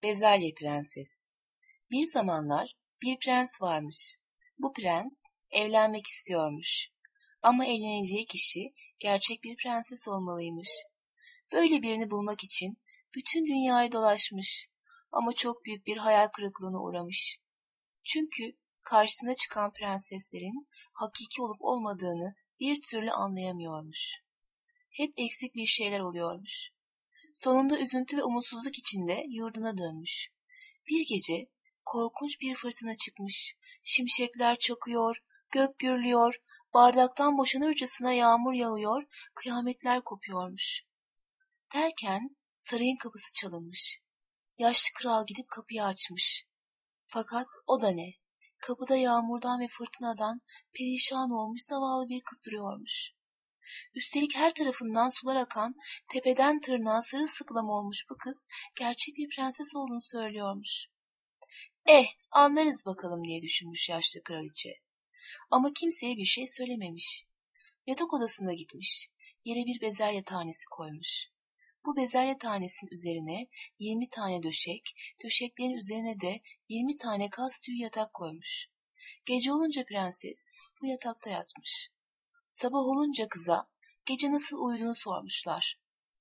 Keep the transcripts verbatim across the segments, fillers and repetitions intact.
Bezelye Prenses. Bir zamanlar bir prens varmış. Bu prens evlenmek istiyormuş. Ama evleneceği kişi gerçek bir prenses olmalıymış. Böyle birini bulmak için bütün dünyayı dolaşmış. Ama çok büyük bir hayal kırıklığına uğramış. Çünkü karşısına çıkan prenseslerin hakiki olup olmadığını bir türlü anlayamıyormuş. Hep eksik bir şeyler oluyormuş. Sonunda üzüntü ve umutsuzluk içinde yurduna dönmüş. Bir gece korkunç bir fırtına çıkmış. Şimşekler çakıyor, gök gürlüyor, bardaktan boşanırcasına yağmur yağıyor, kıyametler kopuyormuş. Derken sarayın kapısı çalınmış. Yaşlı kral gidip kapıyı açmış. Fakat o da ne? Kapıda yağmurdan ve fırtınadan perişan olmuş zavallı bir kız duruyormuş. Üstelik her tarafından sular akan, tepeden tırnağa sırılsıklam olmuş bu kız gerçek bir prenses olduğunu söylüyormuş. Eh, anlarız bakalım diye düşünmüş yaşlı kraliçe. Ama kimseye bir şey söylememiş. Yatak odasına gitmiş, yere bir bezelye tanesi koymuş. Bu bezelye tanesinin üzerine yirmi tane döşek, döşeklerin üzerine de yirmi tane kas tüyü yatak koymuş. Gece olunca prenses bu yatakta yatmış. Sabah olunca kıza gece nasıl uyuduğunu sormuşlar.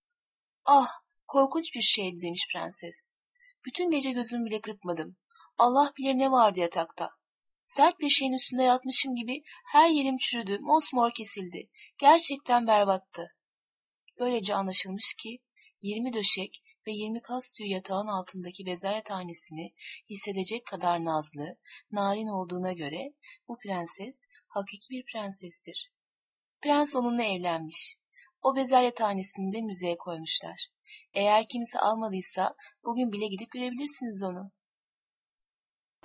Ah, korkunç bir şeydi demiş prenses. Bütün gece gözümü bile kırpmadım. Allah bilir ne vardı yatakta. Sert bir şeyin üstünde yatmışım gibi her yerim çürüdü, mosmor kesildi. Gerçekten berbattı. Böylece anlaşılmış ki yirmi döşek ve yirmi kas tüyü yatağın altındaki bezelye tanesini hissedecek kadar nazlı, narin olduğuna göre bu prenses hakiki bir prensestir. Prens onunla evlenmiş. O bezelye tanesini de müzeye koymuşlar. Eğer kimse almadıysa bugün bile gidip görebilirsiniz onu.